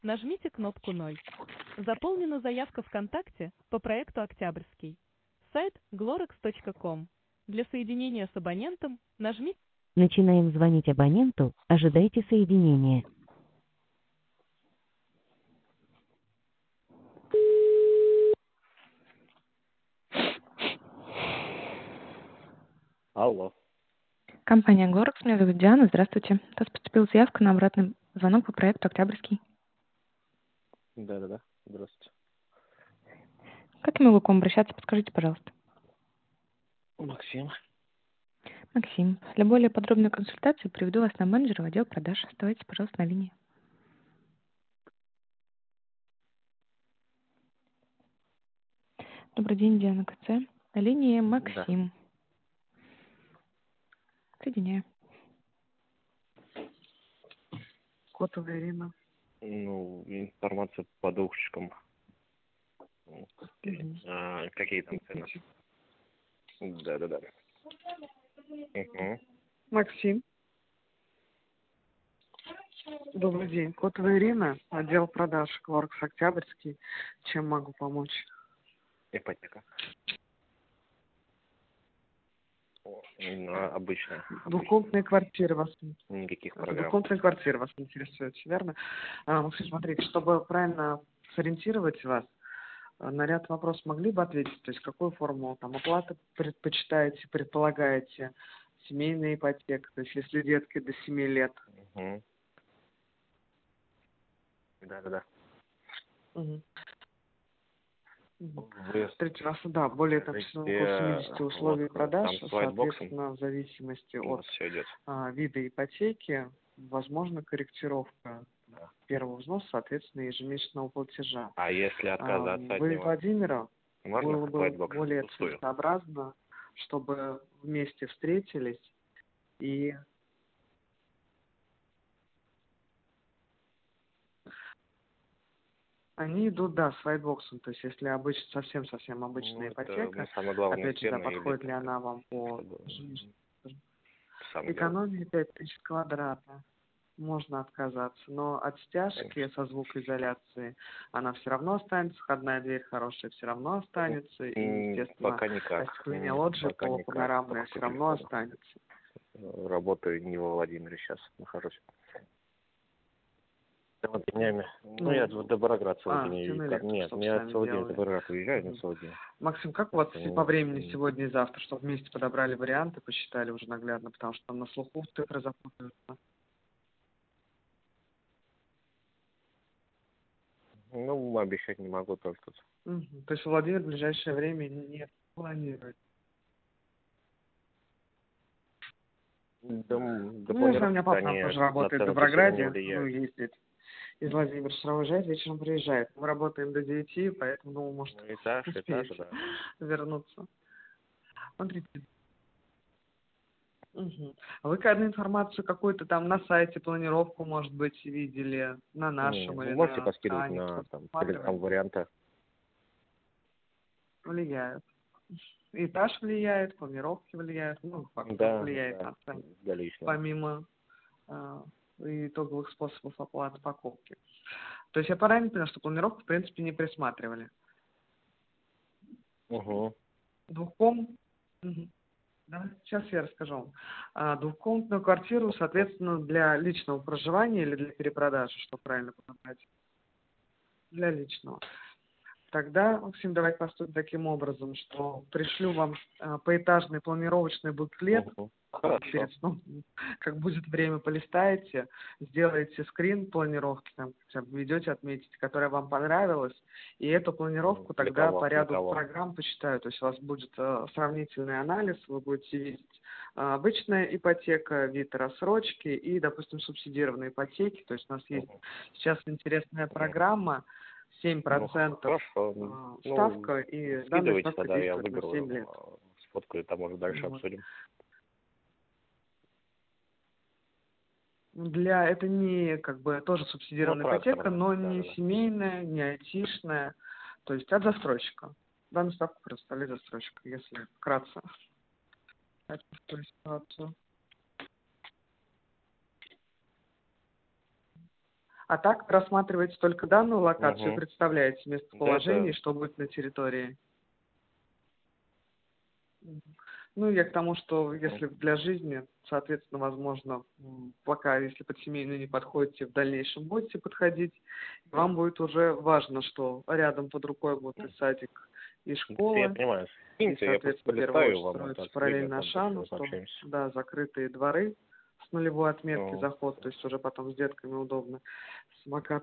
нажмите кнопку 0. Заполнена заявка ВКонтакте по проекту «Октябрьский». Сайт glorex.com. Для соединения с абонентом нажмите. Начинаем звонить абоненту. Ожидайте соединения. Алло. Компания Glorex, меня зовут Диана, здравствуйте. У вас поступила заявка на обратный звонок по проекту «Октябрьский». Да. Здравствуйте. Как я могу к вам обращаться, подскажите, пожалуйста. Максим. Максим, для более подробной консультации приведу вас на менеджера в отдел продаж. Оставайтесь, пожалуйста, на линии. Добрый день, Диана КЦ. На линии Максим. Соединяю. Котовая Ирина. Ну, информация по двухчикам. Какие там цены? Да. Угу. Максим. Добрый день. Котовая Ирина, отдел продаж Glorex Октябрьский. Чем могу помочь? Ипотека. Обычная. Двухкомнатные квартиры вас. Никаких программ. Двухкомнатные квартиры вас интересуют, верно? Максим, смотрите, чтобы правильно сориентировать вас, на ряд вопросов могли бы ответить, то есть какую форму там оплаты предпочитаете, предполагаете, семейная ипотека, то есть если детки до 7 лет. Угу. Да. Угу. Вы Смотрите, у нас, да, более там, около 70 условий продаж, соответственно, в зависимости от вида ипотеки, возможно корректировка первого взноса, соответственно, ежемесячного платежа. А если отказаться от него? Вы, Владимира, можно было бы Whitebox более пустую? целесообразно, чтобы вместе встретились и они идут, да, с вайтбоксом, то есть если совсем обычная ипотека, опять же, да, подходит ли она вам по экономии 5000 квадрата, можно отказаться, но от стяжки со звукоизоляцией она все равно останется, входная дверь хорошая все равно останется, и, естественно, остекление лоджии панорамное все равно останется. Работаю не во Владимире сейчас, нахожусь. Днями. Я до Бараград сегодня. Нет, я сегодня до Бараград уезжаю на сегодня. Максим, как у вас по времени сегодня и завтра, чтобы вместе подобрали варианты, посчитали уже наглядно, потому что там на слуху цифры запутаются. Ну, обещать не могу только. То есть Владимир в ближайшее время не планирует. Да, я знаю, у меня папа тоже работает в Доброграде, ездит из Владимира, вчера уезжает, вечером приезжает. Мы работаем до 9, поэтому, может, успеете вернуться. Смотрите. А вы когда информацию какую-то там на сайте, планировку, может быть, видели, на нашем или можете на поскидывать на там варианты? Влияют. Этаж влияет, планировки влияют, фактор влияет на цену. Помимо итоговых способов оплаты покупки. То есть я правильно поняла, что планировку, в принципе, не присматривали? Да, сейчас я расскажу вам. Двухкомнатную квартиру, соответственно, для личного проживания или для перепродажи, что правильно подобрать? Для личного. Тогда, Максим, давайте поступим таким образом, что пришлю вам поэтажный планировочный буклет. Перед сном, как будет время, полистаете, сделаете скрин планировки, там, ведете, отметите, которая вам понравилась, и эту планировку тогда по ряду программ посчитаю. То есть у вас будет сравнительный анализ, вы будете видеть обычная ипотека, вид рассрочки и, допустим, субсидированные ипотеки. То есть у нас есть сейчас интересная программа, 7% ставка, и данная ставка действует на 7 лет. Сфоткаю, там уже дальше обсудим. Это не тоже субсидированная ипотека, но не семейная, не айтишная, то есть от застройщика. Данную ставку предоставляет застройщик, если вкратце. А так рассматриваете только данную локацию, Угу. представляете местоположение, Да. что будет на территории. Ну, я к тому, что если для жизни, соответственно, возможно, пока, если под семейную не подходите, в дальнейшем будете подходить, вам будет уже важно, что рядом под рукой будет и садик, и школа, Я понимаю. и, Я просто соответственно, первый полистаю вам строится это, параллельно там Ашану, просто пообщаемся. да, закрытые дворы с нулевой отметки Ну. заход, то есть уже потом с детками удобно. Самокат